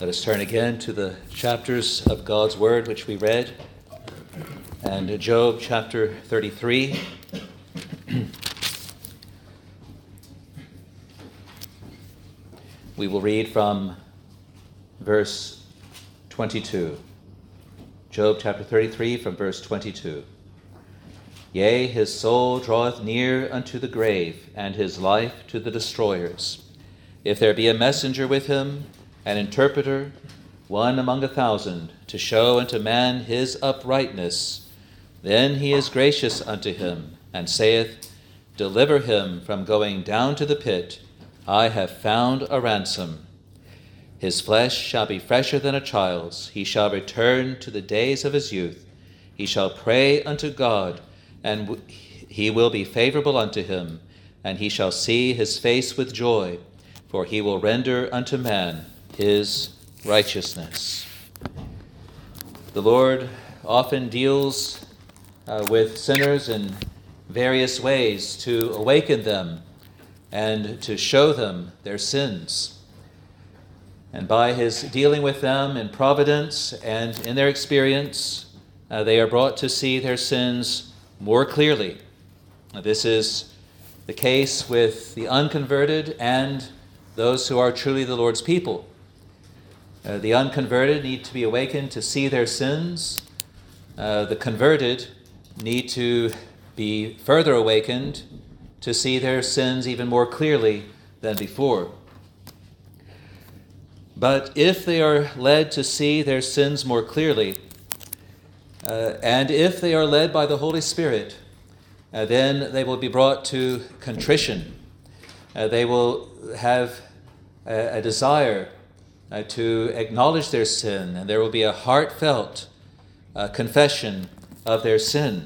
Let us turn again to the chapters of God's Word which we read, and Job chapter 33. We will read from verse 22. Job chapter 33 from verse 22. Yea, his soul draweth near unto the grave, and his life to the destroyers. If there be a messenger with him, an interpreter, one among 1,000, to show unto man his uprightness, then he is gracious unto him, and saith, Deliver him from going down to the pit. I have found a ransom. His flesh shall be fresher than a child's. He shall return to the days of his youth. He shall pray unto God, and he will be favorable unto him, and he shall see his face with joy, for he will render unto man his righteousness. The Lord often deals with sinners in various ways to awaken them and to show them their sins. And by his dealing with them in providence and in their experience, they are brought to see their sins more clearly. This is the case with the unconverted and those who are truly the Lord's people. The unconverted need to be awakened to see their sins. The converted need to be further awakened to see their sins even more clearly than before. But if they are led to see their sins more clearly, and if they are led by the Holy Spirit, then they will be brought to contrition. They will have a desire to acknowledge their sin, and there will be a heartfelt confession of their sin.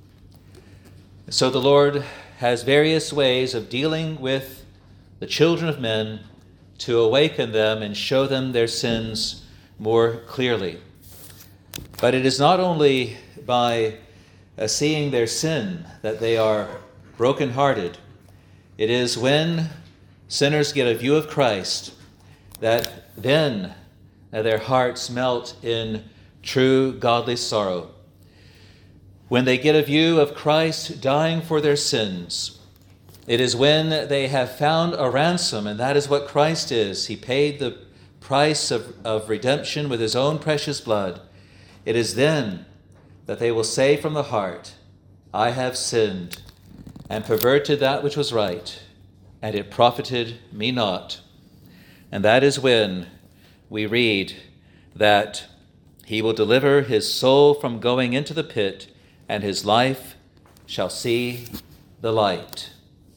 So the Lord has various ways of dealing with the children of men to awaken them and show them their sins more clearly. But it is not only by seeing their sin that they are brokenhearted. It is when sinners get a view of Christ that then their hearts melt in true godly sorrow. When they get a view of Christ dying for their sins, it is when they have found a ransom, and that is what Christ is. He paid the price of redemption with his own precious blood. It is then that they will say from the heart, I have sinned and perverted that which was right, and it profited me not. And that is when we read that he will deliver his soul from going into the pit, and his life shall see the light.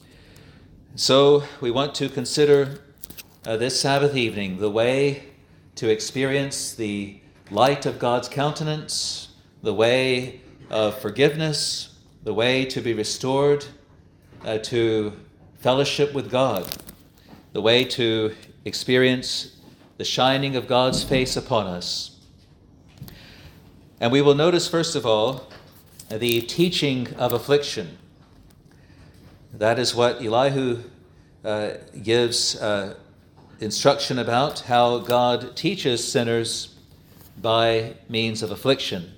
So we want to consider this Sabbath evening the way to experience the light of God's countenance, the way of forgiveness, the way to be restored to fellowship with God, the way to experience the shining of God's face upon us. And we will notice, first of all, the teaching of affliction. That is what Elihu gives instruction about, how God teaches sinners by means of affliction.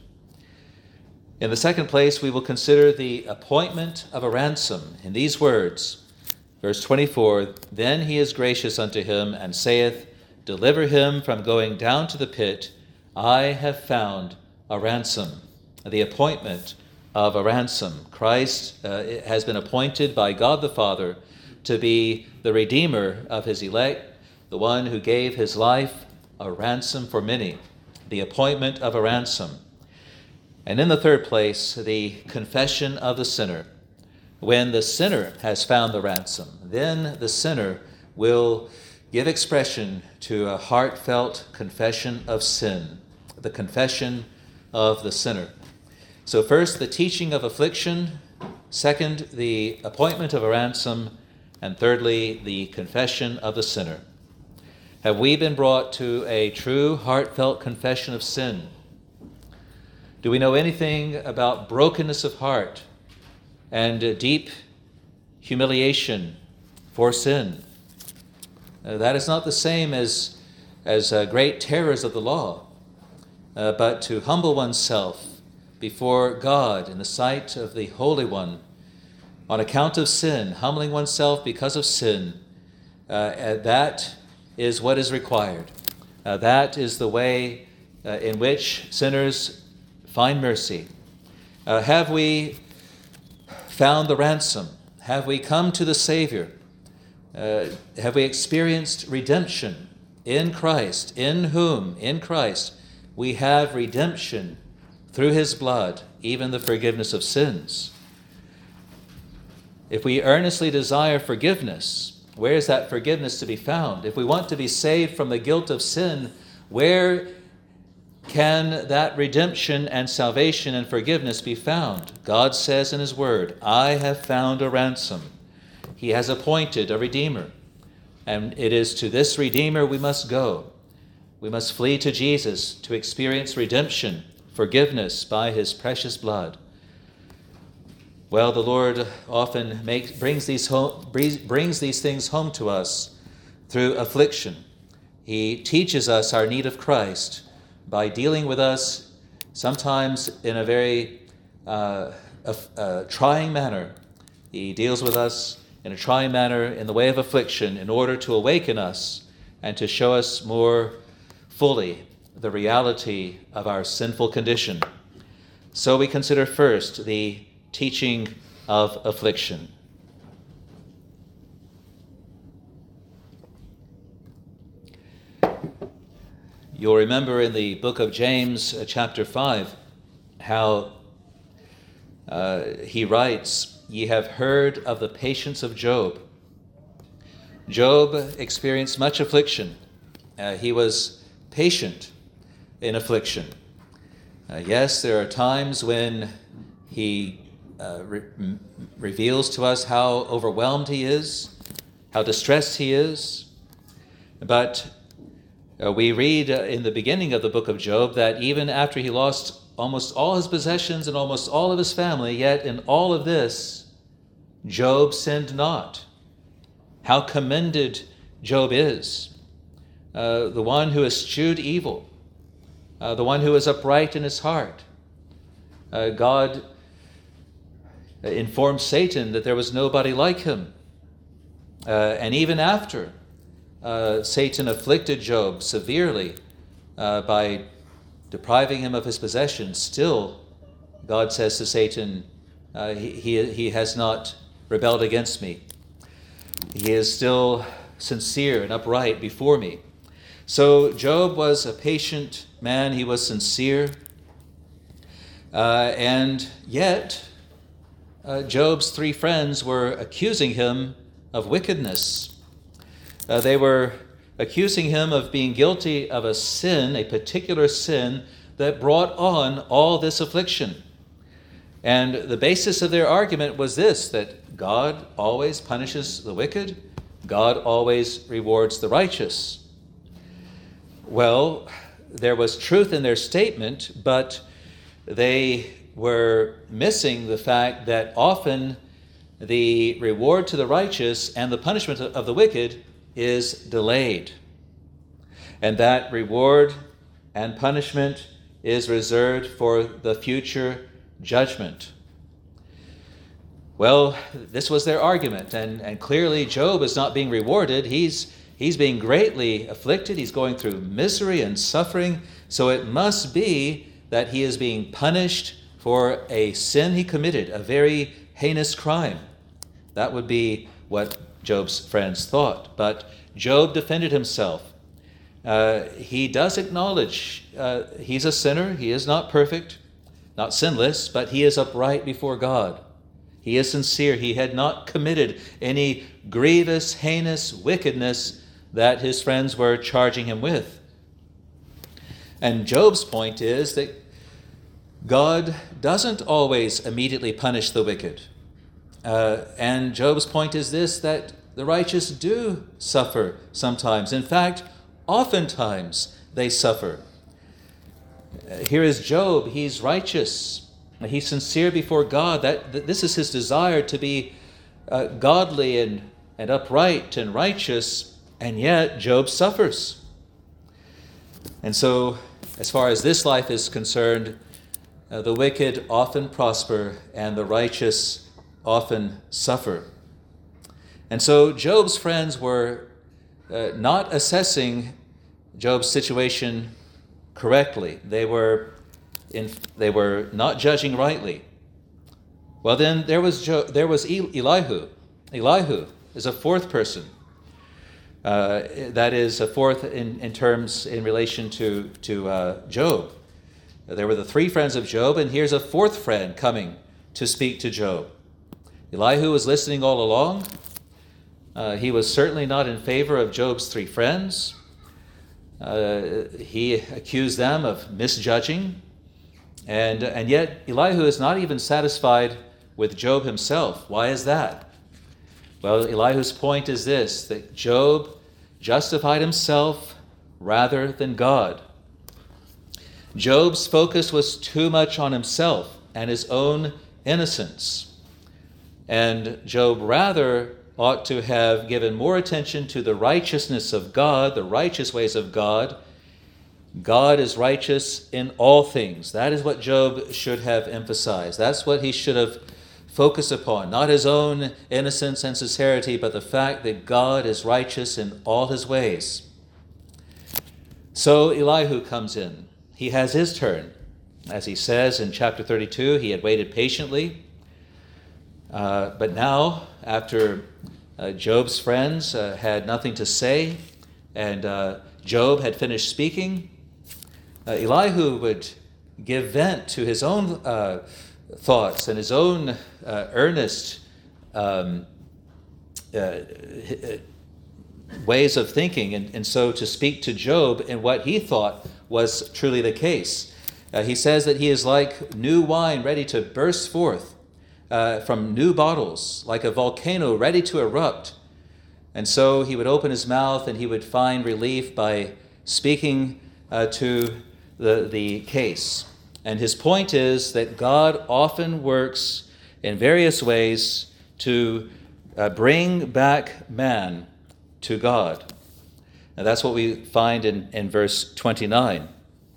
In the second place, we will consider the appointment of a ransom in these words. Verse 24, Then he is gracious unto him, and saith, Deliver him from going down to the pit. I have found a ransom. The appointment of a ransom. Christ has been appointed by God the Father to be the Redeemer of his elect, the one who gave his life a ransom for many. The appointment of a ransom. And in the third place, the confession of the sinner. When the sinner has found the ransom, then the sinner will give expression to a heartfelt confession of sin, the confession of the sinner. So first, the teaching of affliction. Second, the appointment of a ransom. And thirdly, the confession of the sinner. Have we been brought to a true heartfelt confession of sin? Do we know anything about brokenness of heart and deep humiliation for sin? That is not the same as as great terrors of the law, but to humble oneself before God in the sight of the Holy One on account of sin, humbling oneself because of sin, that is what is required. That is the way in which sinners find mercy. Have we found the ransom? Have we come to the Savior? Have we experienced redemption in Christ, in whom, in Christ, we have redemption through his blood, even the forgiveness of sins? If we earnestly desire forgiveness, where is that forgiveness to be found? If we want to be saved from the guilt of sin, where can that redemption and salvation and forgiveness be found? God says in his word, I have found a ransom. He has appointed a Redeemer, and it is to this Redeemer we must go. We must flee to Jesus to experience redemption, forgiveness by his precious blood. Well, the Lord often brings these things home to us through affliction. He teaches us our need of Christ by dealing with us sometimes in a very trying manner. He deals with us in a trying manner in the way of affliction in order to awaken us and to show us more fully the reality of our sinful condition. So we consider first the teaching of affliction. You'll remember in the book of James, chapter 5, how he writes, Ye have heard of the patience of Job. Job experienced much affliction. He was patient in affliction. Yes, there are times when he reveals to us how overwhelmed he is, how distressed he is. But we read in the beginning of the book of Job that even after he lost almost all his possessions and almost all of his family, yet in all of this, Job sinned not. How commended Job is. The one who eschewed evil, the one who is upright in his heart. God informed Satan that there was nobody like him. And even after Satan afflicted Job severely by depriving him of his possessions, still God says to Satan, he has not rebelled against me. He is still sincere and upright before me. So Job was a patient man. He was sincere. And yet, Job's three friends were accusing him of wickedness. They were accusing him of being guilty of a sin, a particular sin, that brought on all this affliction. And the basis of their argument was this, that God always punishes the wicked, God always rewards the righteous. Well, there was truth in their statement, but they were missing the fact that often the reward to the righteous and the punishment of the wicked is delayed. And that reward and punishment is reserved for the future judgment. Well, this was their argument, and clearly Job is not being rewarded. He's being greatly afflicted. He's going through misery and suffering. So it must be that he is being punished for a sin he committed, a very heinous crime. That would be what Job's friends thought. But Job defended himself. He does acknowledge he's a sinner. He is not perfect, not sinless, but he is upright before God. He is sincere. He had not committed any grievous, heinous wickedness that his friends were charging him with. And Job's point is that God doesn't always immediately punish the wicked. And Job's point is this, that the righteous do suffer sometimes. In fact, oftentimes they suffer. Here is Job. He's righteous. He's sincere before God. This is his desire to be godly and upright and righteous, and yet Job suffers. And so, as far as this life is concerned, the wicked often prosper and the righteous often suffer. And so Job's friends were not assessing Job's situation correctly. They were not judging rightly. Well, then there was Elihu. Elihu is a fourth person. That is a fourth in terms in relation to Job. There were the three friends of Job, and here's a fourth friend coming to speak to Job. Elihu was listening all along. He was certainly not in favor of Job's three friends. He accused them of misjudging. And yet Elihu is not even satisfied with Job himself. Why is that? Well, Elihu's point is this, that Job justified himself rather than God. Job's focus was too much on himself and his own innocence. And Job rather ought to have given more attention to the righteousness of God, the righteous ways of God. God is righteous in all things. That is what Job should have emphasized. That's what he should have focused upon. Not his own innocence and sincerity, but the fact that God is righteous in all his ways. So Elihu comes in. He has his turn. As he says in chapter 32, he had waited patiently. But now, after Job's friends had nothing to say, and Job had finished speaking, Elihu would give vent to his own thoughts and his own earnest ways of thinking, and so to speak to Job in what he thought was truly the case. He says that he is like new wine ready to burst forth from new bottles, like a volcano ready to erupt. And so he would open his mouth and he would find relief by speaking to the case. And his point is that God often works in various ways to bring back man to God. And that's what we find in verse 29.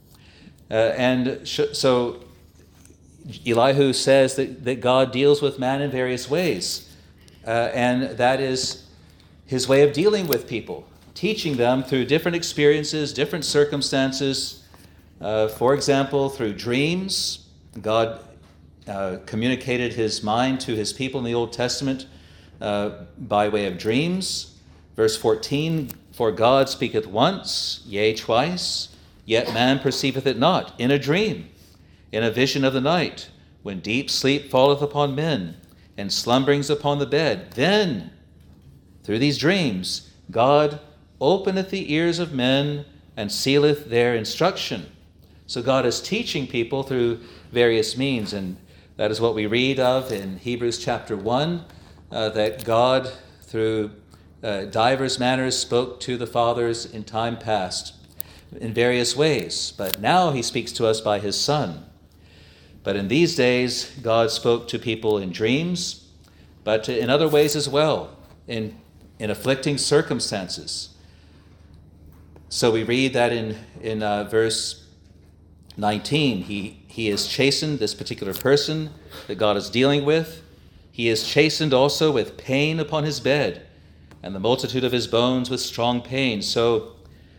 So Elihu says that God deals with man in various ways. And that is his way of dealing with people, teaching them through different experiences, different circumstances. For example, through dreams. God communicated his mind to his people in the Old Testament by way of dreams. Verse 14, for God speaketh once, yea, twice, yet man perceiveth it not, in a dream, in a vision of the night, when deep sleep falleth upon men, and slumberings upon the bed. Then, through these dreams, God openeth the ears of men, and sealeth their instruction. So God is teaching people through various means, and that is what we read of in Hebrews chapter 1, that God, through divers manners, spoke to the fathers in time past in various ways. But now he speaks to us by his Son. But in these days, God spoke to people in dreams, but in other ways as well, in afflicting circumstances. So we read that in verse 19, he is chastened, this particular person that God is dealing with. He is chastened also with pain upon his bed, and the multitude of his bones with strong pain. So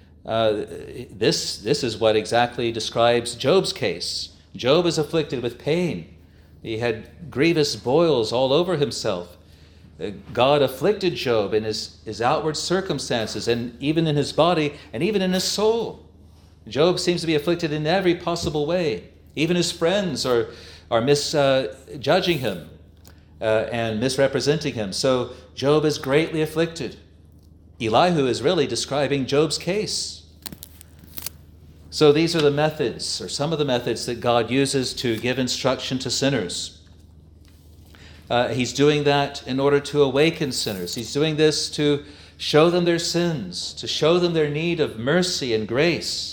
this is what exactly describes Job's case. Job is afflicted with pain. He had grievous boils all over himself. God afflicted Job in his outward circumstances, and even in his body, and even in his soul. Job seems to be afflicted in every possible way. Even his friends are misjudging him and misrepresenting him. So Job is greatly afflicted. Elihu is really describing Job's case. So these are the methods, or some of the methods, that God uses to give instruction to sinners. He's doing that in order to awaken sinners. He's doing this to show them their sins, to show them their need of mercy and grace.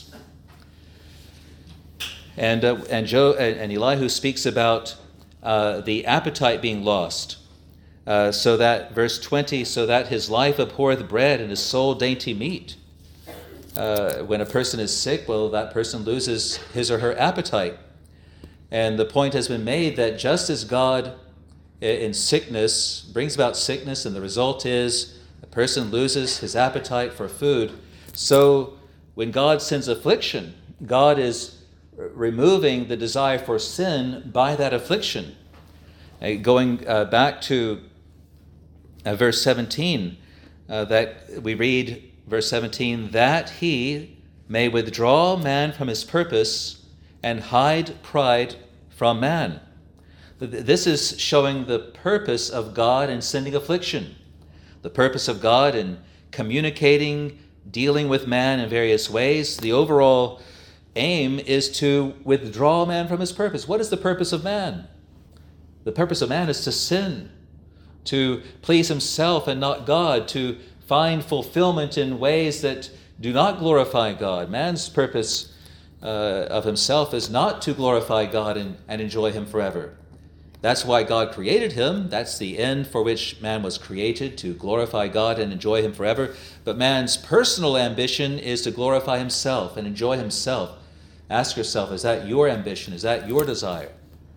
And Elihu speaks about the appetite being lost, so that, verse 20, so that his life abhorreth bread and his soul dainty meat. When a person is sick, well, that person loses his or her appetite. And the point has been made that just as God in sickness brings about sickness, and the result is a person loses his appetite for food, so when God sends affliction, God is removing the desire for sin by that affliction. Going back to verse 17, that we read, verse 17, that he may withdraw man from his purpose and hide pride from man. This is showing the purpose of God in sending affliction, the purpose of God in communicating, dealing with man in various ways. The overall aim is to withdraw man from his purpose. What is the purpose of man? The purpose of man is to sin, to please himself and not God, to find fulfillment in ways that do not glorify God. Man's purpose of himself is not to glorify God and enjoy him forever. That's why God created him. That's the end for which man was created, to glorify God and enjoy him forever. But man's personal ambition is to glorify himself and enjoy himself. Ask yourself, is that your ambition? Is that your desire?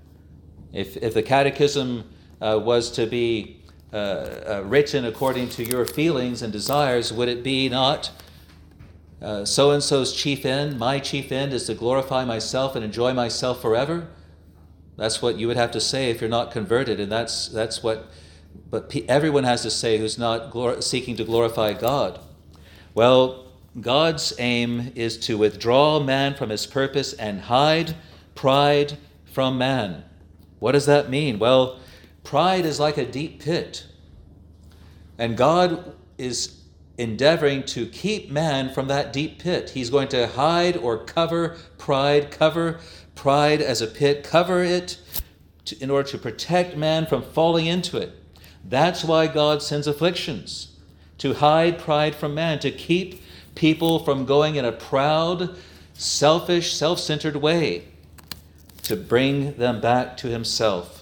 If the catechism was to be written according to your feelings and desires, would it be not so-and-so's chief end, my chief end is to glorify myself and enjoy myself forever? That's what you would have to say if you're not converted, and that's what everyone has to say who's not seeking to glorify God. Well, God's aim is to withdraw man from his purpose and hide pride from man. What does that mean? Well, pride is like a deep pit, and God is endeavoring to keep man from that deep pit. He's going to hide or cover pride as a pit, cover it in order to protect man from falling into it. That's why God sends afflictions, to hide pride from man, to keep people from going in a proud, selfish, self-centered way, to bring them back to himself.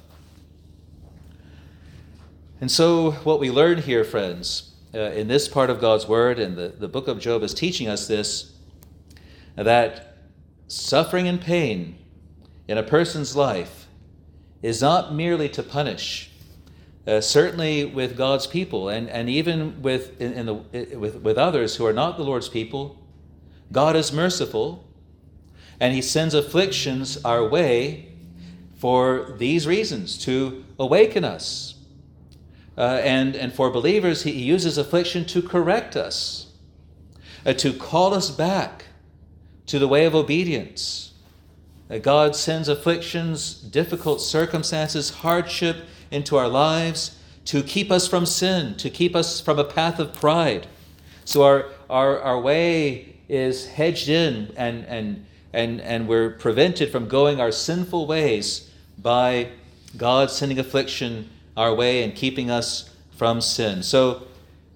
And so what we learn here, friends, in this part of God's Word, and the book of Job is teaching us this, that suffering and pain in a person's life is not merely to punish. Certainly with God's people, and even with others who are not the Lord's people, God is merciful, and he sends afflictions our way for these reasons, to awaken us. And for believers, he uses affliction to correct us, to call us back to the way of obedience. God sends afflictions, difficult circumstances, hardship into our lives to keep us from sin, to keep us from a path of pride. So our way is hedged in, and we're prevented from going our sinful ways by God sending affliction our way and keeping us from sin. So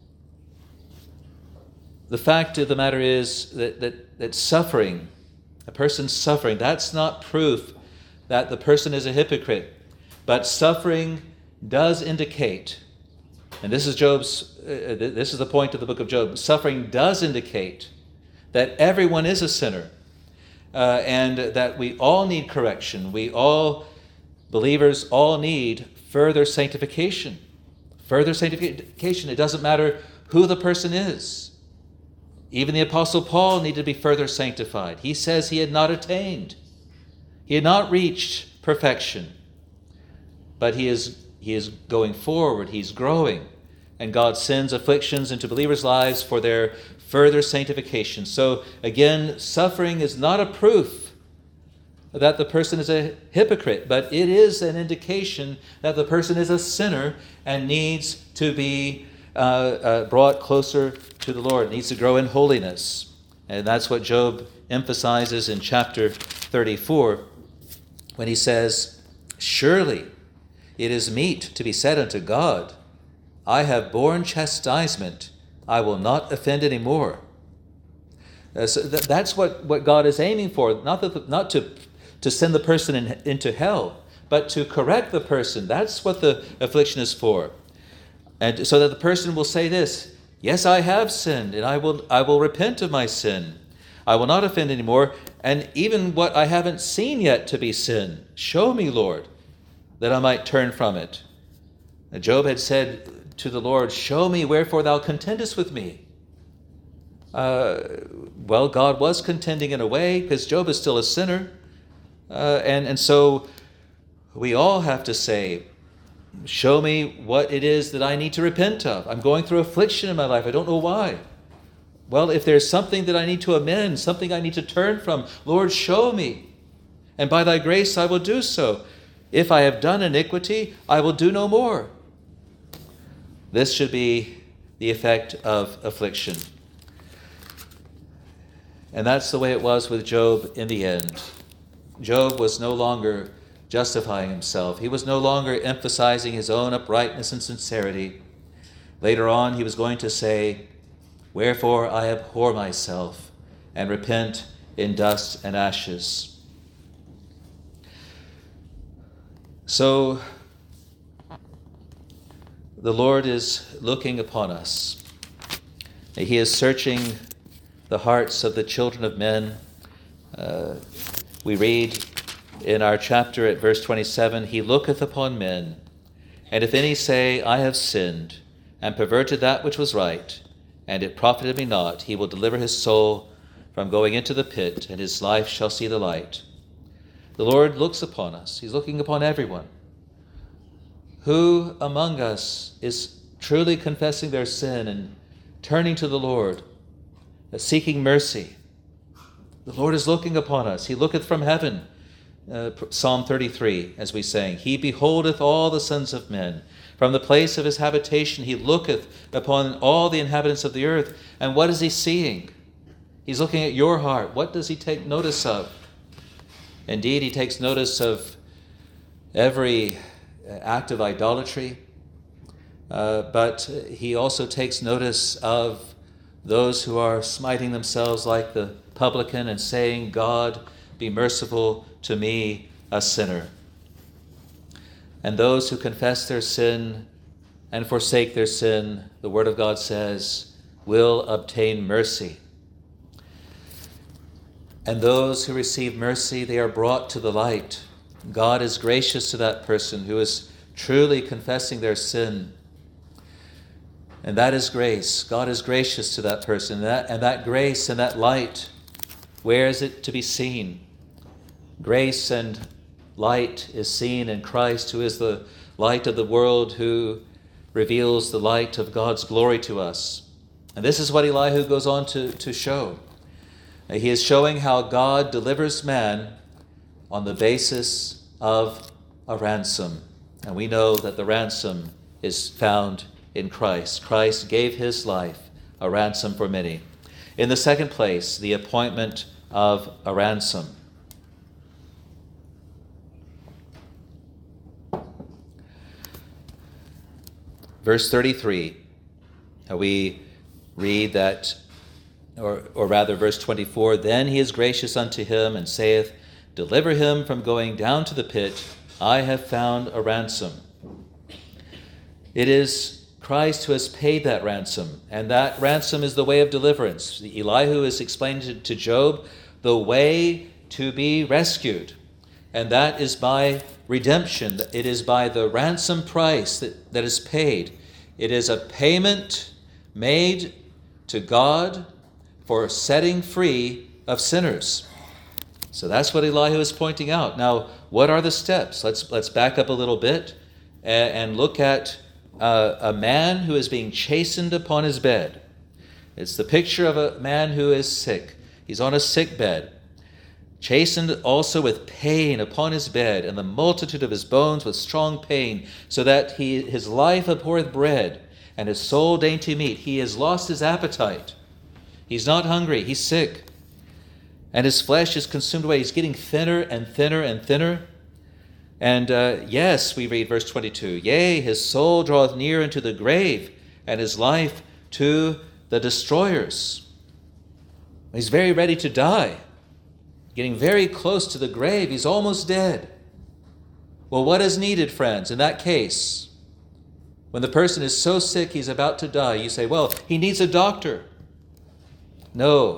the fact of the matter is that suffering, a person's suffering, that's not proof that the person is a hypocrite. But suffering does indicate, and this is the point of the book of Job, suffering does indicate that everyone is a sinner, and that we all need correction. Believers all need further sanctification. Further sanctification. It doesn't matter who the person is. Even the Apostle Paul needed to be further sanctified. He says he had not attained. He had not reached perfection. But he is going forward. He's growing. And God sends afflictions into believers' lives for their further sanctification. So again, suffering is not a proof that the person is a hypocrite, but it is an indication that the person is a sinner and needs to be brought closer to the Lord, needs to grow in holiness. And that's what Job emphasizes in chapter 34 when he says, "Surely it is meet to be said unto God, I have borne chastisement, I will not offend any more." So that's what God is aiming for, not to send the person into hell, but to correct the person. That's what the affliction is for. And so that the person will say this, "Yes, I have sinned, and I will repent of my sin." I will not offend anymore, and even what I haven't seen yet to be sin, show me, Lord, that I might turn from it. Job had said to the Lord, show me wherefore thou contendest with me. Well, God was contending in a way, because Job is still a sinner. And so we all have to say, show me what it is that I need to repent of. I'm going through affliction in my life. I don't know why. Well, if there's something that I need to amend, something I need to turn from, Lord, show me. And by thy grace I will do so. If I have done iniquity, I will do no more. This should be the effect of affliction. And that's the way it was with Job in the end. Job was no longer justifying himself. He was no longer emphasizing his own uprightness and sincerity. Later on, he was going to say, wherefore I abhor myself and repent in dust and ashes. So, the Lord is looking upon us. He is searching the hearts of the children of men. We read in our chapter at verse 27, he looketh upon men, and if any say, I have sinned, and perverted that which was right, and it profited me not, he will deliver his soul from going into the pit, and his life shall see the light. The Lord looks upon us. He's looking upon everyone. Who among us is truly confessing their sin and turning to the Lord, seeking mercy? The Lord is looking upon us. He looketh from heaven. Psalm 33, as we sang, he beholdeth all the sons of men. From the place of his habitation he looketh upon all the inhabitants of the earth. And what is he seeing? He's looking at your heart. What does he take notice of? Indeed, he takes notice of every act of idolatry, but he also takes notice of those who are smiting themselves like the publican and saying, God, be merciful to me, a sinner. And those who confess their sin and forsake their sin, the Word of God says, will obtain mercy. And those who receive mercy, they are brought to the light. God is gracious to that person who is truly confessing their sin. And that is grace. God is gracious to that person. And that grace and that light, where is it to be seen? Grace and light is seen in Christ, who is the light of the world, who reveals the light of God's glory to us. And this is what Elihu goes on to show. He is showing how God delivers man on the basis of a ransom. And we know that the ransom is found in Christ. Christ gave his life a ransom for many. In the second place, the appointment of a ransom. Verse 33, we read that, or rather verse 24, then he is gracious unto him and saith, deliver him from going down to the pit, I have found a ransom. It is Christ who has paid that ransom, and that ransom is the way of deliverance. Elihu is explaining to Job the way to be rescued, and that is by redemption. It is by the ransom price that is paid. It is a payment made to God for setting free of sinners. So that's what Elihu is pointing out. Now, what are the steps? Let's back up a little bit and look at a man who is being chastened upon his bed. It's the picture of a man who is sick. He's on a sick bed, chastened also with pain upon his bed, and the multitude of his bones with strong pain, so that his life abhorreth bread, and his soul dainty meat. He has lost his appetite. He's not hungry, he's sick. And his flesh is consumed away. He's getting thinner and thinner and thinner. And yes, we read verse 22, yea, his soul draweth near unto the grave, and his life to the destroyers. He's very ready to die, getting very close to the grave. He's almost dead. Well, what is needed, friends, in that case? When the person is so sick he's about to die, you say, well, he needs a doctor. No,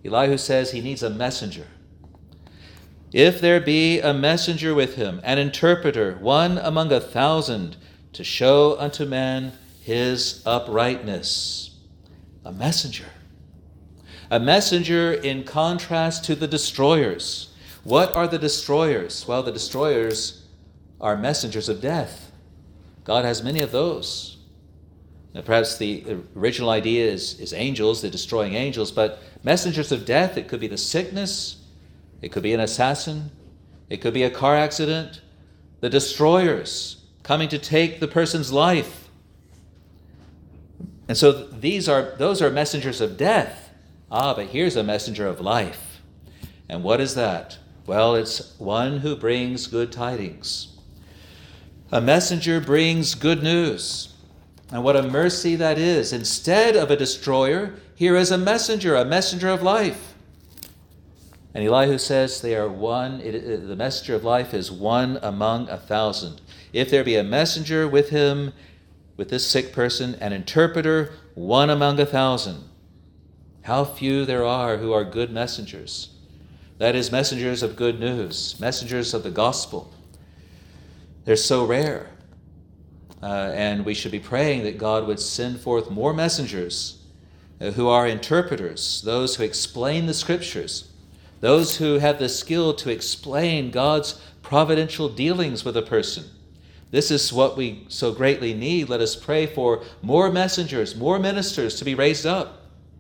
Elihu says he needs a messenger. If there be a messenger with him, an interpreter, one among 1,000, to show unto man his uprightness. A messenger. A messenger in contrast to the destroyers. What are the destroyers? Well, the destroyers are messengers of death. God has many of those. Now, perhaps the original idea is angels, the destroying angels, but messengers of death, it could be the sickness, it could be an assassin, it could be a car accident, the destroyers coming to take the person's life. And so those are messengers of death. But here's a messenger of life. And what is that? Well, it's one who brings good tidings. A messenger brings good news. And what a mercy that is. Instead of a destroyer, here is a messenger of life. And Elihu says they are one, the messenger of life is one among 1,000. If there be a messenger with him, with this sick person, an interpreter, one among 1,000. How few there are who are good messengers. That is, messengers of good news, messengers of the gospel. They're so rare. And we should be praying that God would send forth more messengers who are interpreters, those who explain the scriptures, those who have the skill to explain God's providential dealings with a person. This is what we so greatly need. Let us pray for more messengers, more ministers to be raised up.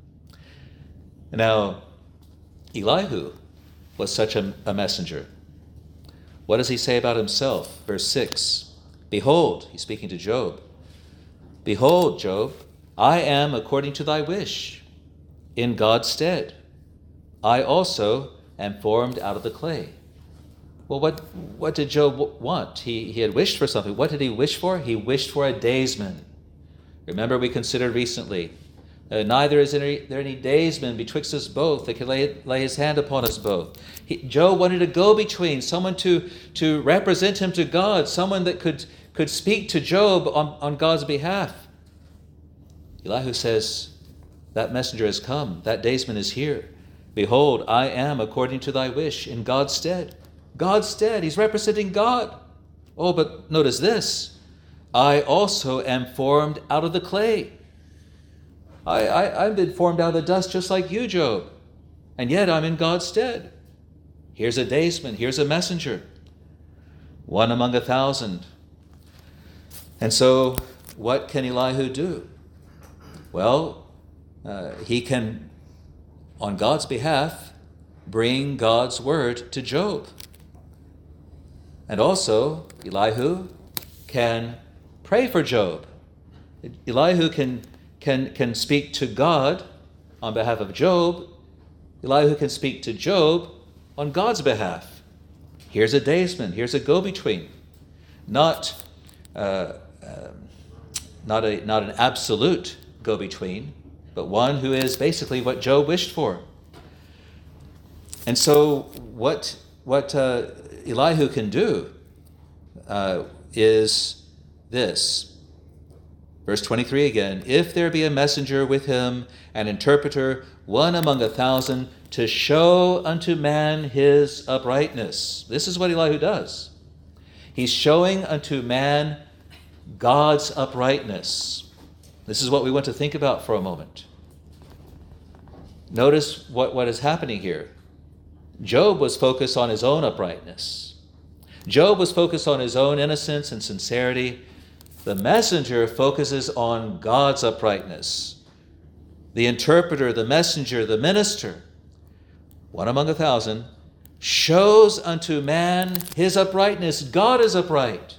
Now, Elihu was such a messenger. What does he say about himself? Verse 6. Behold, he's speaking to Job. Behold, Job, I am according to thy wish, in God's stead. I also am formed out of the clay. Well, what did Job want? He had wished for something. What did he wish for? He wished for a daysman. Remember, we considered recently, neither is there any daysman betwixt us both that can lay his hand upon us both. Job wanted a go-between, someone to represent him to God, someone that could speak to Job on God's behalf. Elihu says, that messenger has come, that daysman is here. Behold, I am according to thy wish, in God's stead. God's stead, he's representing God. Oh, but notice this, I also am formed out of the clay. I've been formed out of the dust just like you, Job, and yet I'm in God's stead. Here's a daysman, here's a messenger, one among 1,000. And so what can Elihu do? Well, he can, on God's behalf, bring God's word to Job. And also, Elihu can pray for Job. Elihu can speak to God on behalf of Job. Elihu can speak to Job on God's behalf. Here's a daysman, here's a go-between. Not an absolute go-between, but one who is basically what Job wished for. And so what Elihu can do is this. Verse 23 again, if there be a messenger with him, an interpreter, one among 1,000, to show unto man his uprightness. This is what Elihu does. He's showing unto man God's uprightness. This is what we want to think about for a moment. Notice what is happening here. Job was focused on his own uprightness. Job was focused on his own innocence and sincerity. The messenger focuses on God's uprightness. The interpreter, the messenger, the minister, one among 1,000, shows unto man his uprightness. God is upright.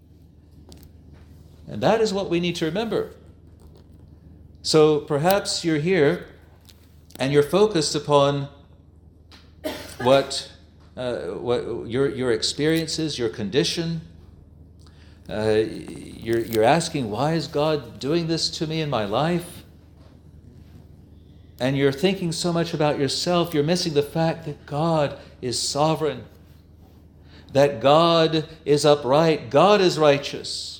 And that is what we need to remember. So perhaps you're here and you're focused upon what your experiences, your condition. You're asking, why is God doing this to me in my life? And you're thinking so much about yourself, you're missing the fact that God is sovereign, that God is upright, God is righteous.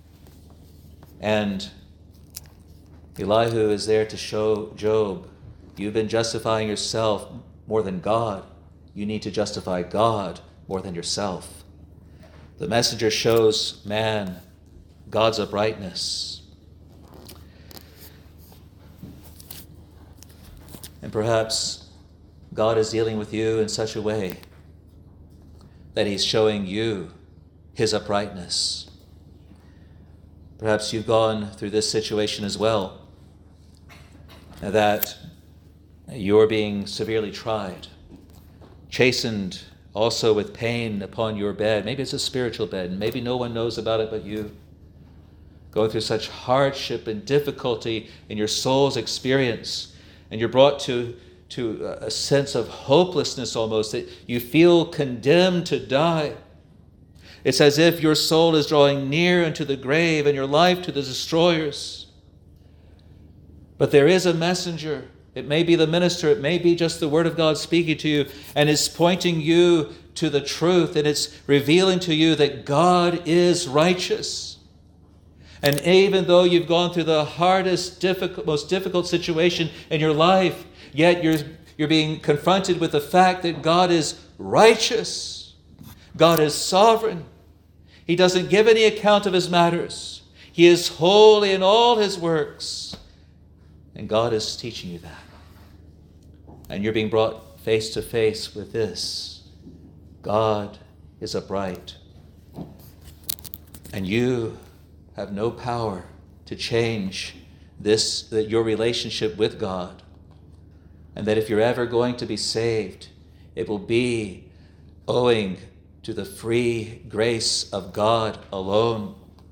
And Elihu is there to show Job You've been justifying yourself more than God. You need to justify God more than yourself. The messenger shows man God's uprightness. And perhaps God is dealing with you in such a way that he's showing you his uprightness. Perhaps you've gone through this situation as well, that you're being severely tried, chastened also with pain upon your bed. Maybe it's a spiritual bed, and maybe no one knows about it but you. Going through such hardship and difficulty in your soul's experience, and you're brought to a sense of hopelessness almost, that you feel condemned to die. It's as if your soul is drawing near unto the grave and your life to the destroyers. But there is a messenger. It may be the minister, it may be just the word of God speaking to you, and it's pointing you to the truth, and it's revealing to you that God is righteous. And even though you've gone through the hardest, most difficult situation in your life, yet you're being confronted with the fact that God is righteous. God is sovereign. He doesn't give any account of his matters. He is holy in all his works. And God is teaching you that. And you're being brought face to face with this. God is upright. And you have no power to change your relationship with God. And that if you're ever going to be saved, it will be owing to the free grace of God alone.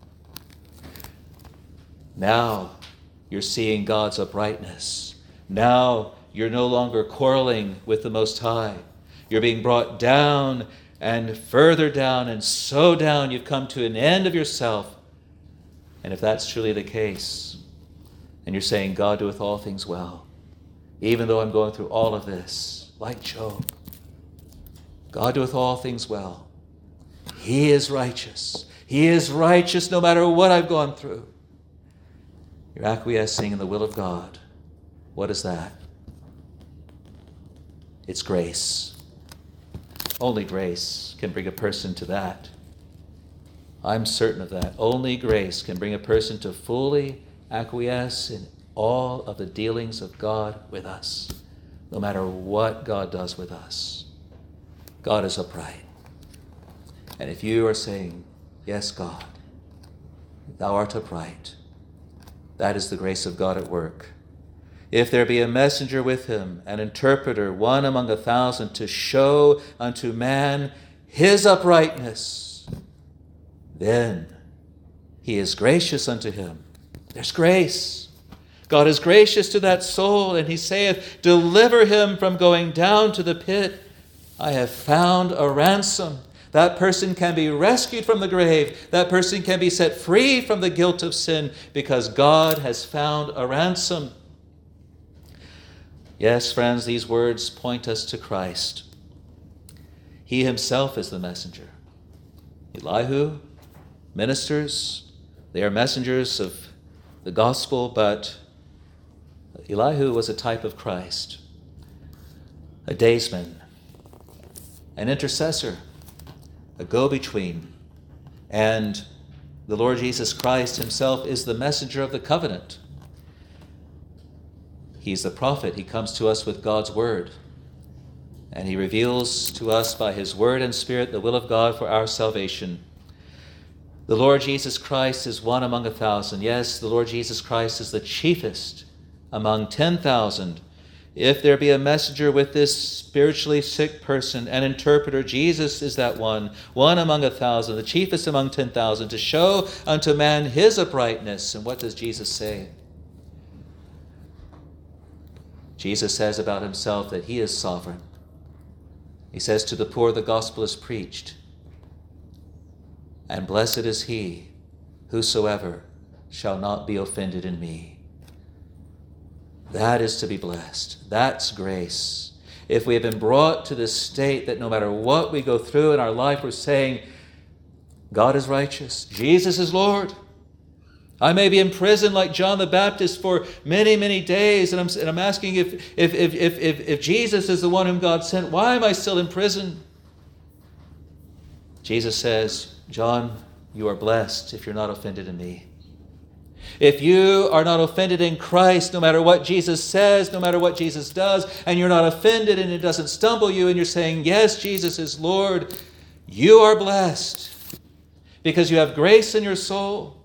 Now you're seeing God's uprightness. Now you're no longer quarreling with the Most High. You're being brought down and further down, and so down you've come to an end of yourself. And if that's truly the case, and you're saying, God doeth all things well, even though I'm going through all of this, like Job, God doeth all things well. He is righteous. He is righteous no matter what I've gone through. You're acquiescing in the will of God. What is that? It's grace. Only grace can bring a person to that. I'm certain of that. Only grace can bring a person to fully acquiesce in all of the dealings of God with us, no matter what God does with us. God is upright. And if you are saying, yes, God, thou art upright, that is the grace of God at work. If there be a messenger with him, an interpreter, one among 1,000, to show unto man his uprightness, then he is gracious unto him. There's grace. God is gracious to that soul, and he saith, deliver him from going down to the pit. I have found a ransom. That person can be rescued from the grave. That person can be set free from the guilt of sin because God has found a ransom. Yes, friends, these words point us to Christ. He himself is the messenger. Elihu, ministers, they are messengers of the gospel, but Elihu was a type of Christ, a daysman, an intercessor, a go-between, and the Lord Jesus Christ himself is the messenger of the covenant. He's the prophet. He comes to us with God's word, and he reveals to us by his word and spirit the will of God for our salvation. The Lord Jesus Christ is one among 1,000. Yes, the Lord Jesus Christ is the chiefest among 10,000. If there be a messenger with this spiritually sick person, an interpreter, Jesus is that one among 1,000, the chiefest among 10,000, to show unto man his uprightness. And what does Jesus say? Jesus says about himself that he is sovereign. He says, to the poor the gospel is preached, and blessed is he whosoever shall not be offended in me. That is to be blessed. That's grace. If we have been brought to this state that no matter what we go through in our life, we're saying, God is righteous. Jesus is Lord. I may be in prison like John the Baptist for many, many days, and I'm asking if Jesus is the one whom God sent, why am I still in prison? Jesus says, John, you are blessed if you're not offended in me. If you are not offended in Christ, no matter what Jesus says, no matter what Jesus does, and you're not offended and it doesn't stumble you, and you're saying, yes, Jesus is Lord, you are blessed because you have grace in your soul.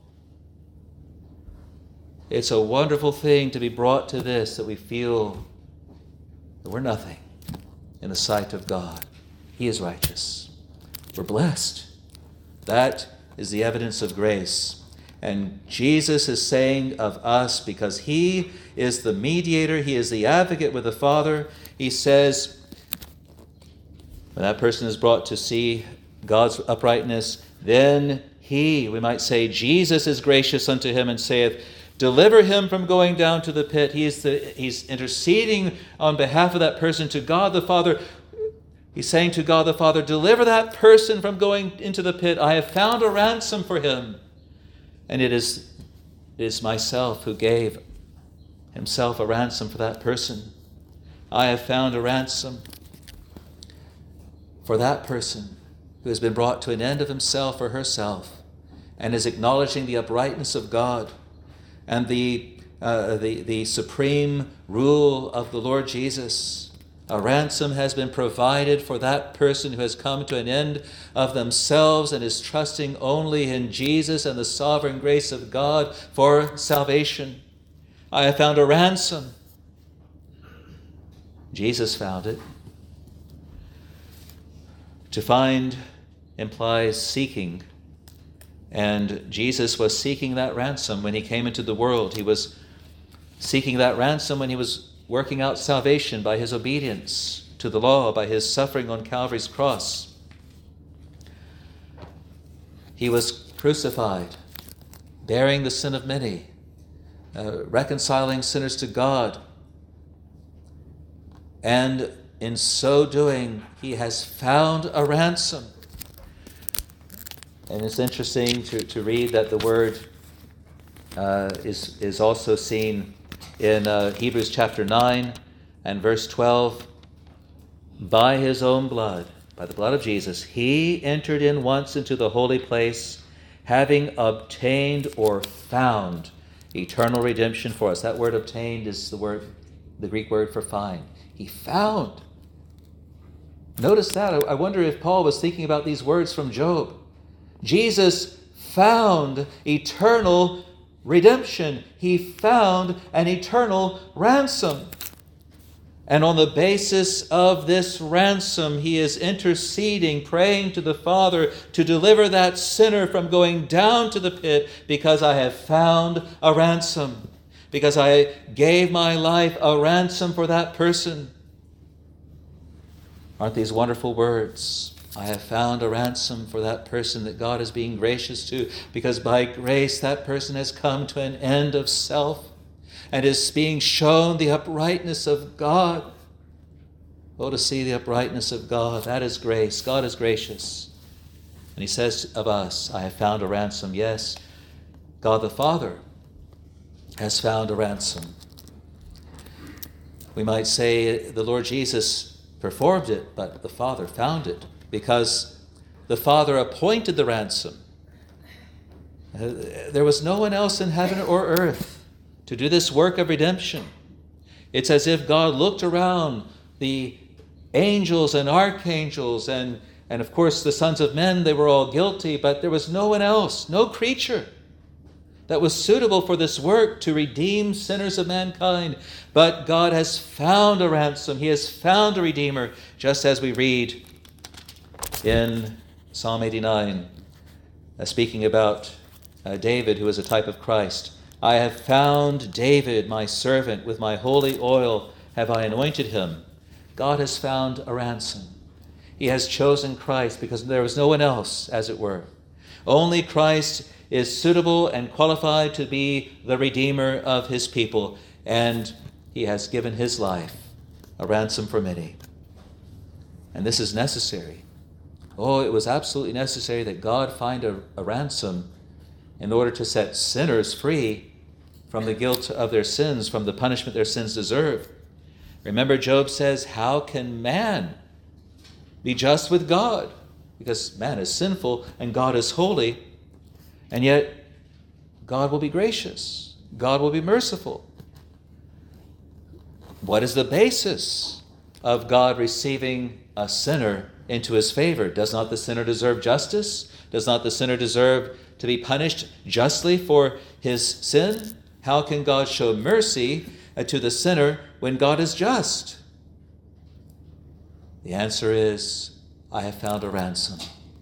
It's a wonderful thing to be brought to this, that we feel that we're nothing in the sight of God. He is righteous. We're blessed. That is the evidence of grace. And Jesus is saying of us, because he is the mediator, he is the advocate with the Father, he says, when that person is brought to see God's uprightness, then he, we might say, Jesus is gracious unto him and saith, deliver him from going down to the pit. He's interceding on behalf of that person to God the Father. He's saying to God the Father, deliver that person from going into the pit. I have found a ransom for him. And it is myself who gave himself a ransom for that person. I have found a ransom for that person who has been brought to an end of himself or herself and is acknowledging the uprightness of God and the supreme rule of the Lord Jesus. A ransom has been provided for that person who has come to an end of themselves and is trusting only in Jesus and the sovereign grace of God for salvation. I have found a ransom. Jesus found it. To find implies seeking. And Jesus was seeking that ransom when he came into the world. He was seeking that ransom when he was working out salvation by his obedience to the law, by his suffering on Calvary's cross. He was crucified, bearing the sin of many, reconciling sinners to God. And in so doing, he has found a ransom. And it's interesting to read that the word is also seen in Hebrews chapter 9 and verse 12. By his own blood, by the blood of Jesus, he entered in once into the holy place, having obtained or found eternal redemption for us. That word obtained is the Greek word for find. He found. Notice that. I wonder if Paul was thinking about these words from Job. Jesus found eternal redemption. He found an eternal ransom. And on the basis of this ransom, he is interceding, praying to the Father to deliver that sinner from going down to the pit, because I have found a ransom, because I gave my life a ransom for that person. Aren't these wonderful words? I have found a ransom for that person that God is being gracious to, because by grace that person has come to an end of self and is being shown the uprightness of God. Oh, to see the uprightness of God, that is grace. God is gracious. And he says of us, I have found a ransom. Yes, God the Father has found a ransom. We might say the Lord Jesus performed it, but the Father found it, because the Father appointed the ransom. There was no one else in heaven or earth to do this work of redemption. It's as if God looked around the angels and archangels and of course the sons of men. They were all guilty, but there was no one else, no creature that was suitable for this work to redeem sinners of mankind. But God has found a ransom. He has found a Redeemer, just as we read in Psalm 89, speaking about David, who is a type of Christ. I have found David, my servant, with my holy oil have I anointed him. God has found a ransom. He has chosen Christ because there was no one else, as it were. Only Christ is suitable and qualified to be the Redeemer of his people, and he has given his life a ransom for many. And this is necessary. Oh, it was absolutely necessary that God find a ransom in order to set sinners free from the guilt of their sins, from the punishment their sins deserve. Remember, Job says, how can man be just with God? Because man is sinful and God is holy, and yet God will be gracious. God will be merciful. What is the basis of God receiving a sinner into his favor? Does not the sinner deserve justice? Does not the sinner deserve to be punished justly for his sin? How can God show mercy to the sinner when God is just? The answer is, I have found a ransom.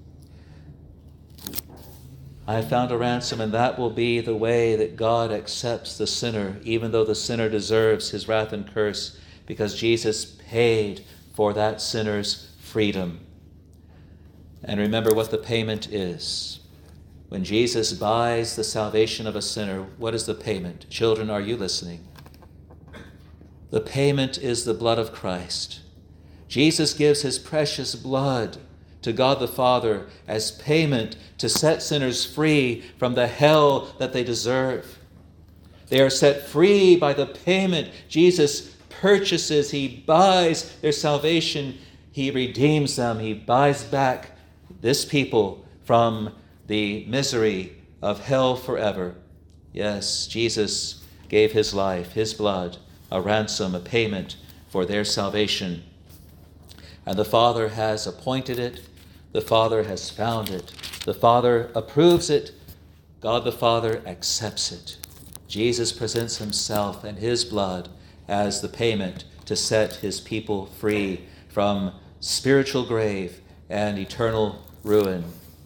I have found a ransom, and that will be the way that God accepts the sinner, even though the sinner deserves his wrath and curse, because Jesus paid for that sinner's freedom. And remember what the payment is. When Jesus buys the salvation of a sinner, what is the payment? Children, are you listening? The payment is the blood of Christ. Jesus gives his precious blood to God the Father as payment to set sinners free from the hell that they deserve. They are set free by the payment Jesus purchases. He buys their salvation. He redeems them. He buys back this people from the misery of hell forever. Yes, Jesus gave his life, his blood, a ransom, a payment for their salvation. And the Father has appointed it. The Father has found it. The Father approves it. God the Father accepts it. Jesus presents himself and his blood as the payment to set his people free from spiritual grave and eternal ruin.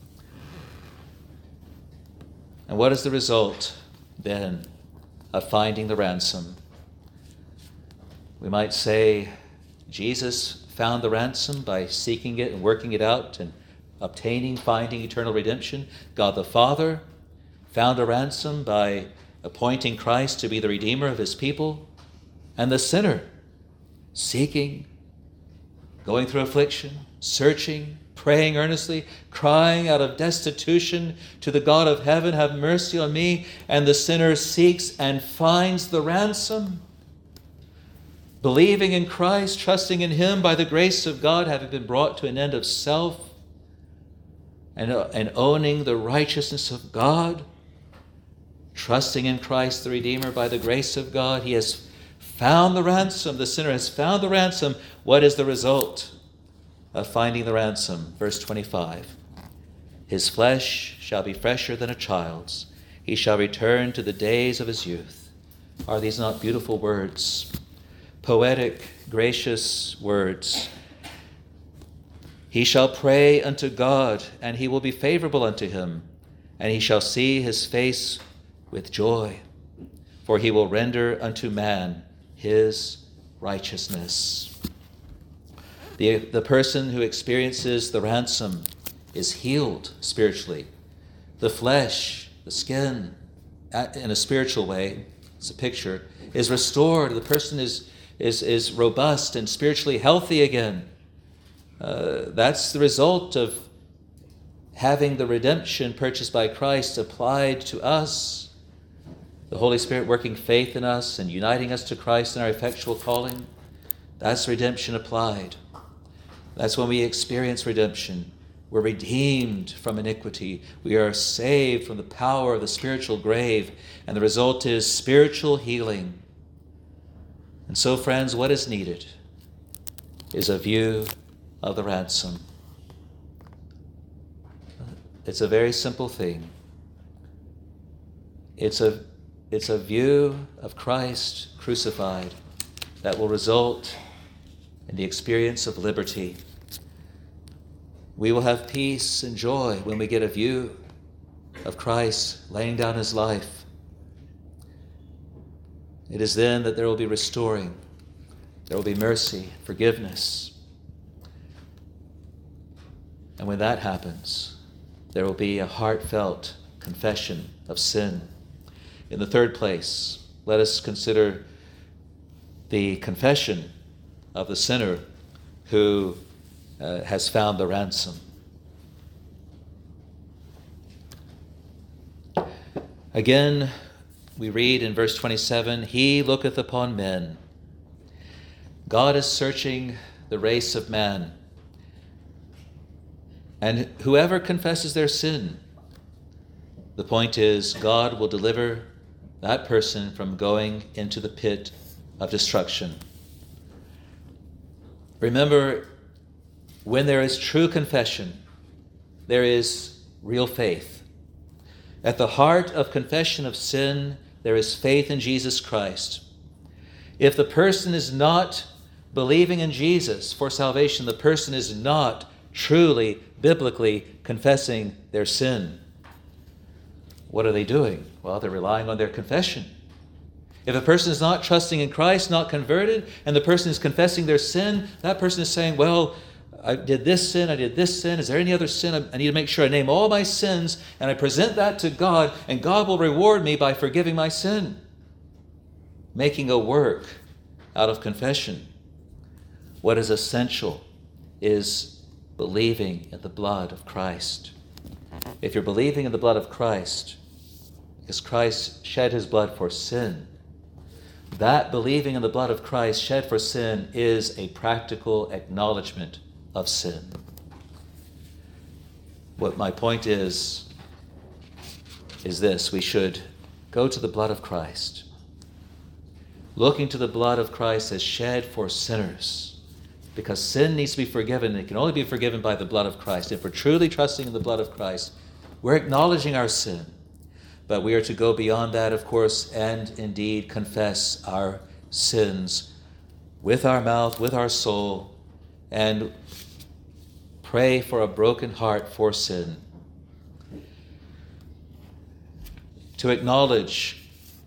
And what is the result, then, of finding the ransom? We might say Jesus found the ransom by seeking it and working it out and finding eternal redemption. God the Father found a ransom by appointing Christ to be the Redeemer of his people. And the sinner, seeking, going through affliction, searching, praying earnestly, crying out of destitution to the God of heaven, have mercy on me. And the sinner seeks and finds the ransom. Believing in Christ, trusting in him by the grace of God, having been brought to an end of self, and owning the righteousness of God, trusting in Christ the Redeemer by the grace of God, he has found the ransom. The sinner has found the ransom. What is the result of finding the ransom? Verse 25. His flesh shall be fresher than a child's. He shall return to the days of his youth. Are these not beautiful words? Poetic, gracious words. He shall pray unto God, and he will be favorable unto him, and he shall see his face with joy, for he will render unto man his righteousness. The person who experiences the ransom is healed spiritually. The flesh, the skin, in a spiritual way, it's a picture, is restored. The person is robust and spiritually healthy again. That's the result of having the redemption purchased by Christ applied to us, the Holy Spirit working faith in us and uniting us to Christ in our effectual calling. That's redemption applied. That's when we experience redemption. We're redeemed from iniquity. We are saved from the power of the spiritual grave, and the result is spiritual healing. And so, friends, what is needed is a view of the ransom. It's a very simple thing. It's a view of Christ crucified that will result in the experience of liberty. We will have peace and joy when we get a view of Christ laying down his life. It is then that there will be restoring. There will be mercy, forgiveness. And when that happens, there will be a heartfelt confession of sin. In the third place, let us consider the confession of the sinner who has found the ransom. Again, we read in verse 27, He looketh upon men. God is searching the race of man. And whoever confesses their sin, the point is, God will deliver that person from going into the pit of destruction. Remember, when there is true confession, there is real faith. At the heart of confession of sin, there is faith in Jesus Christ. If the person is not believing in Jesus for salvation, the person is not truly, biblically confessing their sin. What are they doing? Well, they're relying on their confession. If a person is not trusting in Christ, not converted, and the person is confessing their sin, that person is saying, well, I did this sin, I did this sin. Is there any other sin? I need to make sure I name all my sins, and I present that to God, and God will reward me by forgiving my sin. Making a work out of confession. What is essential is believing in the blood of Christ. If you're believing in the blood of Christ, because Christ shed his blood for sin, that believing in the blood of Christ shed for sin is a practical acknowledgement of sin. What my point is this: we should go to the blood of Christ, looking to the blood of Christ as shed for sinners, because sin needs to be forgiven, and it can only be forgiven by the blood of Christ. If we're truly trusting in the blood of Christ, we're acknowledging our sin. But we are to go beyond that, of course, and indeed confess our sins with our mouth, with our soul, and pray for a broken heart for sin. To acknowledge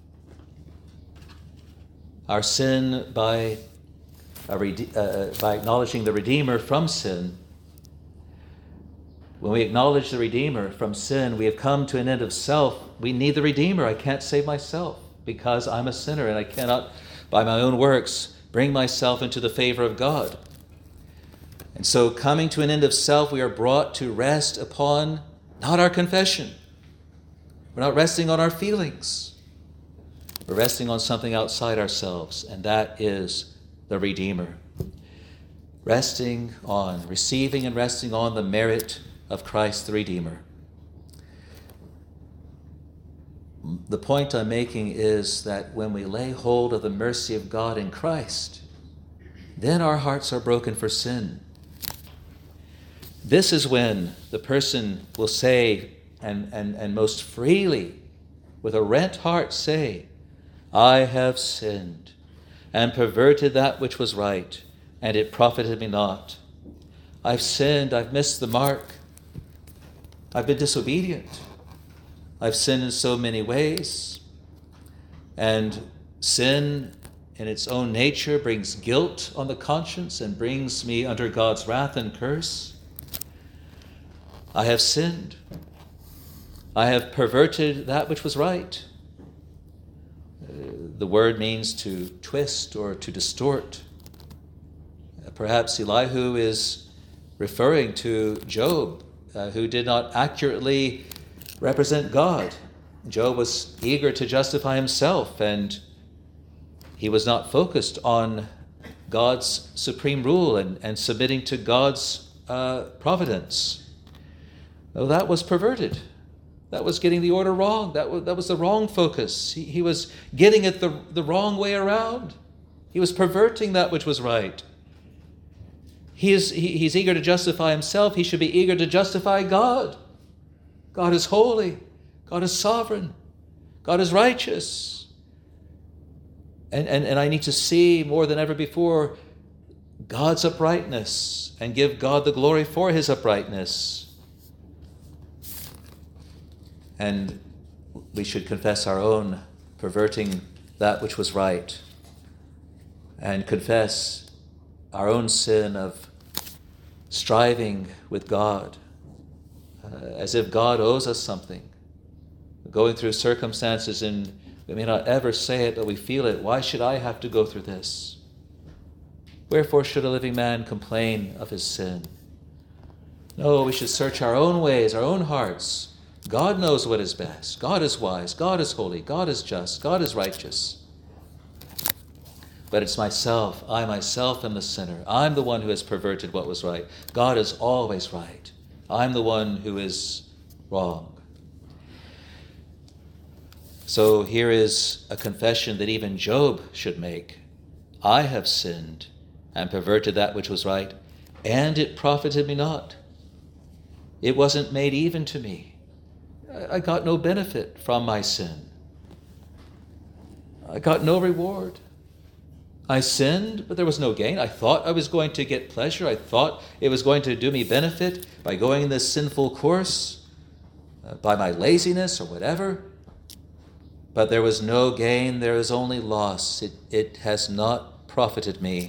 our sin by acknowledging the Redeemer from sin. When we acknowledge the Redeemer from sin, we have come to an end of self. We need the Redeemer. I can't save myself because I'm a sinner and I cannot, by my own works, bring myself into the favor of God. And so, coming to an end of self, we are brought to rest upon not our confession. We're not resting on our feelings. We're resting on something outside ourselves, and that is the Redeemer. Resting on, receiving and resting on the merit of Christ the Redeemer. The point I'm making is that when we lay hold of the mercy of God in Christ, then our hearts are broken for sin. This is when the person will say, and most freely, with a rent heart say, I have sinned and perverted that which was right, and it profited me not. I've sinned, I've missed the mark. I've been disobedient. I've sinned in so many ways. And sin in its own nature brings guilt on the conscience and brings me under God's wrath and curse. I have sinned. I have perverted that which was right. The word means to twist or to distort. Perhaps Elihu is referring to Job, who did not accurately represent God. Job was eager to justify himself, and he was not focused on God's supreme rule and submitting to God's providence. Well, that was perverted. That was getting the order wrong. That was the wrong focus. He was getting it the wrong way around. He was perverting that which was right. He's eager to justify himself. He should be eager to justify God. God is holy. God is sovereign. God is righteous. And I need to see more than ever before God's uprightness and give God the glory for his uprightness. And we should confess our own perverting that which was right and confess our own sin of striving with God as if God owes us something. Going through circumstances, and we may not ever say it, but we feel it. Why should I have to go through this? Wherefore should a living man complain of his sin? No, we should search our own ways, our own hearts, God knows what is best. God is wise. God is holy. God is just. God is righteous. But it's myself. I myself am the sinner. I'm the one who has perverted what was right. God is always right. I'm the one who is wrong. So here is a confession that even Job should make. I have sinned and perverted that which was right, and it profited me not. It wasn't made even to me. I got no benefit from my sin. I got no reward. I sinned, but there was no gain. I thought I was going to get pleasure. I thought it was going to do me benefit by going in this sinful course, by my laziness or whatever. But there was no gain. There is only loss. It has not profited me.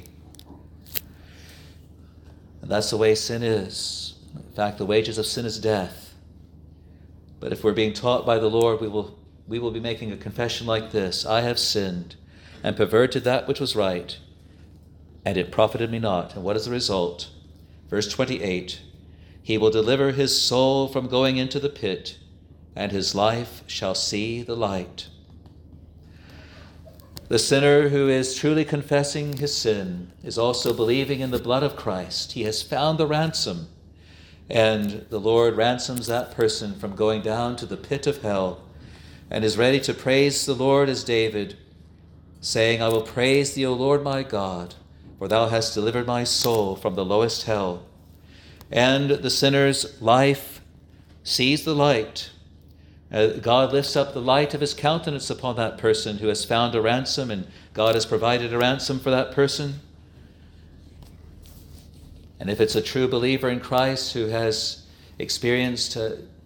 And that's the way sin is. In fact, the wages of sin is death. But if we're being taught by the Lord, we will be making a confession like this. I have sinned and perverted that which was right, and it profited me not. And what is the result? Verse 28, he will deliver his soul from going into the pit, and his life shall see the light. The sinner who is truly confessing his sin is also believing in the blood of Christ. He has found the ransom, and the Lord ransoms that person from going down to the pit of hell, and is ready to praise the Lord as David, saying, I will praise thee, O Lord my God, for thou hast delivered my soul from the lowest hell. And the sinner's life sees the light. God lifts up the light of his countenance upon that person who has found a ransom, and God has provided a ransom for that person. And if it's a true believer in Christ who has experienced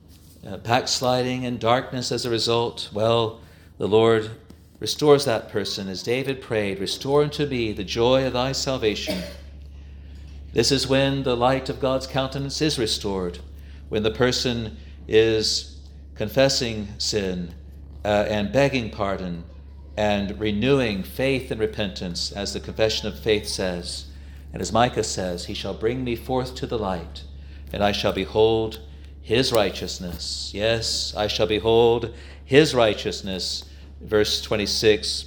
backsliding and darkness as a result, well, the Lord restores that person, as David prayed, restore unto me the joy of thy salvation. This is when the light of God's countenance is restored, when the person is confessing sin and begging pardon and renewing faith and repentance, as the confession of faith says. And as Micah says, he shall bring me forth to the light, and I shall behold his righteousness. Yes, I shall behold his righteousness. Verse 26,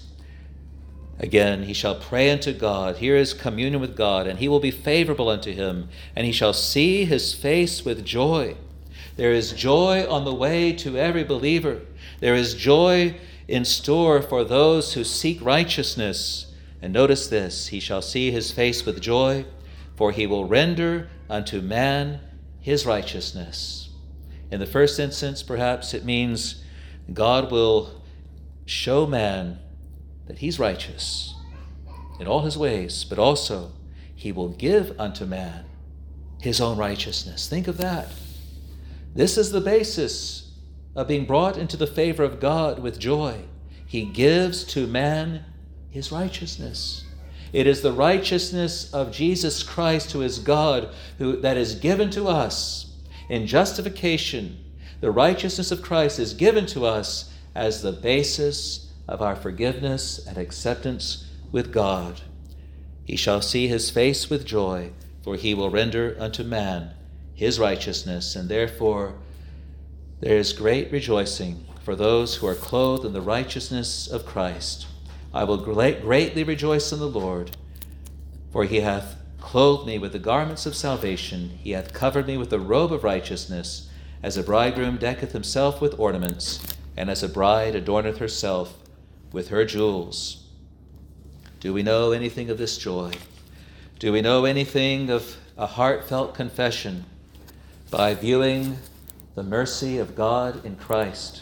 again, he shall pray unto God. Here is communion with God, and he will be favorable unto him, and he shall see his face with joy. There is joy on the way to every believer. There is joy in store for those who seek righteousness. And notice this, he shall see his face with joy, for he will render unto man his righteousness. In the first instance, perhaps it means God will show man that he's righteous in all his ways, but also he will give unto man his own righteousness. Think of that. This is the basis of being brought into the favor of God with joy. He gives to man his righteousness. It is the righteousness of Jesus Christ, who is God, that is given to us in justification. The righteousness of Christ is given to us as the basis of our forgiveness and acceptance with God. He shall see his face with joy, for he will render unto man his righteousness. And therefore there is great rejoicing for those who are clothed in the righteousness of Christ. I will greatly rejoice in the Lord, for he hath clothed me with the garments of salvation. He hath covered me with the robe of righteousness, as a bridegroom decketh himself with ornaments, and as a bride adorneth herself with her jewels. Do we know anything of this joy? Do we know anything of a heartfelt confession by viewing the mercy of God in Christ?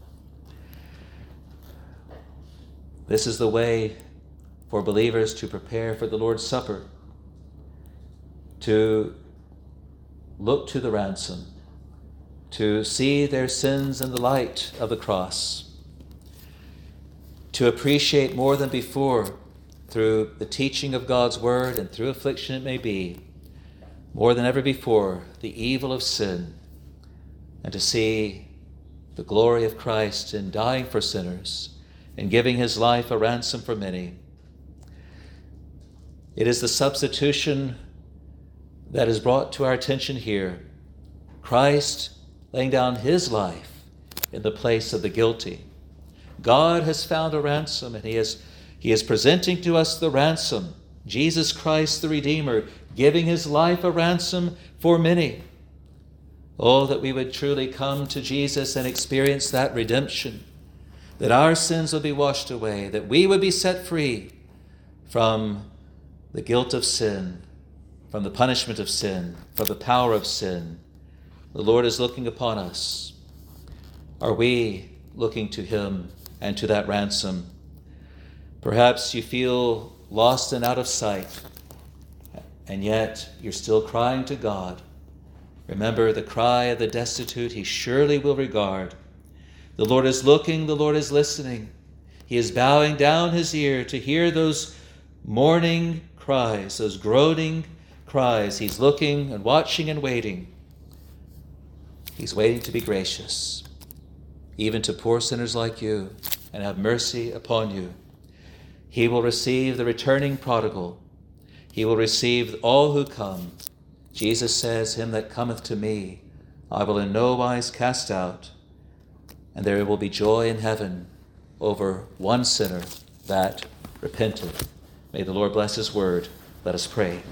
This is the way for believers to prepare for the Lord's Supper, to look to the ransom, to see their sins in the light of the cross, to appreciate more than before, through the teaching of God's word and through affliction it may be, more than ever before, the evil of sin, and to see the glory of Christ in dying for sinners and giving his life a ransom for many. It is the substitution that is brought to our attention here. Christ laying down his life in the place of the guilty. God has found a ransom, and he is presenting to us the ransom, Jesus Christ the Redeemer, giving his life a ransom for many. Oh, that we would truly come to Jesus and experience that redemption, that our sins would be washed away, that we would be set free from the guilt of sin, from the punishment of sin, from the power of sin. The Lord is looking upon us. Are we looking to him and to that ransom? Perhaps you feel lost and out of sight, and yet you're still crying to God. Remember the cry of the destitute he surely will regard. The Lord is looking, the Lord is listening. He is bowing down his ear to hear those mourning cries, those groaning cries. He's looking and watching and waiting. He's waiting to be gracious, even to poor sinners like you, and have mercy upon you. He will receive the returning prodigal. He will receive all who come. Jesus says, him that cometh to me, I will in no wise cast out. And there will be joy in heaven over one sinner that repented. May the Lord bless his word. Let us pray.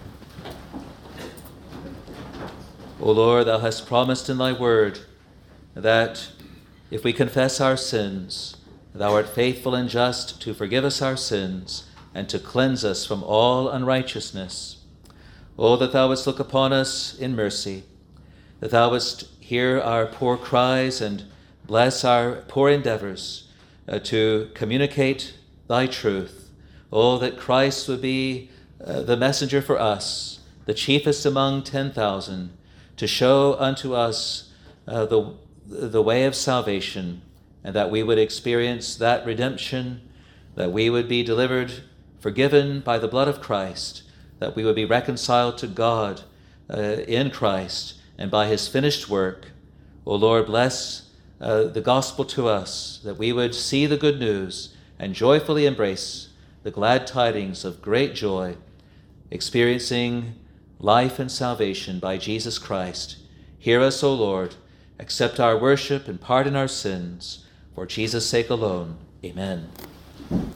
O Lord, thou hast promised in thy word that if we confess our sins, thou art faithful and just to forgive us our sins and to cleanse us from all unrighteousness. O that thou wouldst look upon us in mercy, that thou wouldst hear our poor cries and bless our poor endeavors to communicate thy truth. O that Christ would be the messenger for us, the chiefest among 10,000, to show unto us the way of salvation, and that we would experience that redemption, that we would be delivered, forgiven by the blood of Christ, that we would be reconciled to God in Christ and by his finished work. O Lord, bless the gospel to us, that we would see the good news and joyfully embrace the glad tidings of great joy, experiencing life and salvation by Jesus Christ. Hear us, O Lord. Accept our worship and pardon our sins. For Jesus' sake alone. Amen.